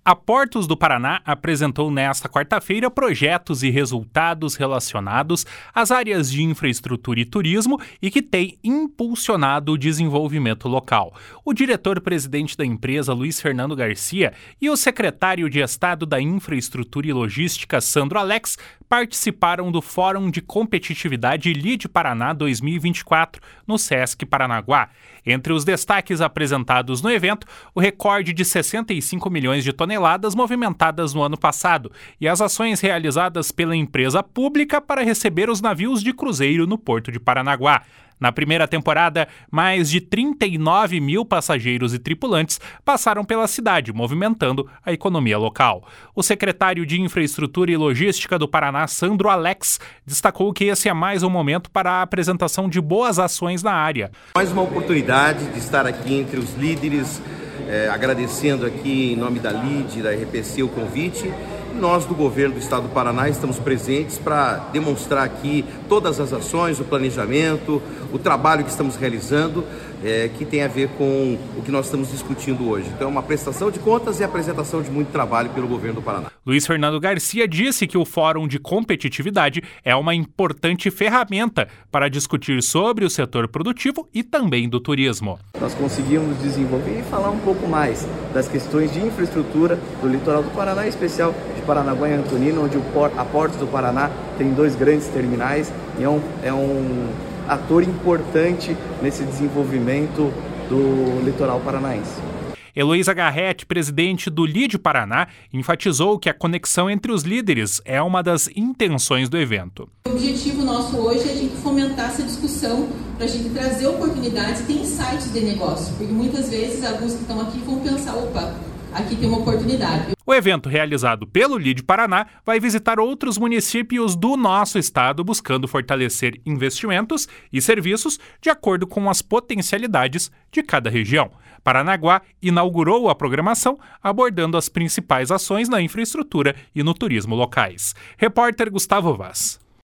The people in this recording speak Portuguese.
A Portos do Paraná apresentou nesta quarta-feira projetos e resultados relacionados às áreas de infraestrutura e turismo e que têm impulsionado o desenvolvimento local. O diretor-presidente da empresa, Luiz Fernando Garcia, e o secretário de Estado da Infraestrutura e Logística, Sandro Alex, participaram do Fórum de Competitividade Lide Paraná 2024 no Sesc Paranaguá. Entre os destaques apresentados no evento, o recorde de 65 milhões de toneladas movimentadas no ano passado e as ações realizadas pela empresa pública para receber os navios de cruzeiro no Porto de Paranaguá. Na primeira temporada, mais de 39 mil passageiros e tripulantes passaram pela cidade, movimentando a economia local. O secretário de Infraestrutura e Logística do Paraná, Sandro Alex, destacou que esse é mais um momento para a apresentação de boas ações na área. Mais uma oportunidade de estar aqui entre os líderes, agradecendo aqui em nome da LIDE, da RPC, o convite. Nós do governo do estado do Paraná estamos presentes para demonstrar aqui todas as ações, o planejamento, o trabalho que estamos realizando, que tem a ver com o que nós estamos discutindo hoje. Então é uma prestação de contas e apresentação de muito trabalho pelo governo do Paraná. Luiz Fernando Garcia disse que o Fórum de Competitividade é uma importante ferramenta para discutir sobre o setor produtivo e também do turismo. Nós conseguimos desenvolver e falar um pouco mais das questões de infraestrutura do litoral do Paraná, em especial de Paranaguá e Antonina, onde a Portos do Paraná tem 2 grandes terminais e é um ator importante nesse desenvolvimento do litoral paranaense. Heloísa Garrett, presidente do Lide Paraná, enfatizou que a conexão entre os líderes é uma das intenções do evento. O objetivo nosso hoje é a gente fomentar essa discussão para a gente trazer oportunidades e ter insights de negócio, porque muitas vezes alguns que estão aqui vão pensar, opa, aqui tem uma oportunidade. O evento, realizado pelo Lide Paraná, vai visitar outros municípios do nosso estado, buscando fortalecer investimentos e serviços de acordo com as potencialidades de cada região. Paranaguá inaugurou a programação, abordando as principais ações na infraestrutura e no turismo locais. Repórter Gustavo Vaz.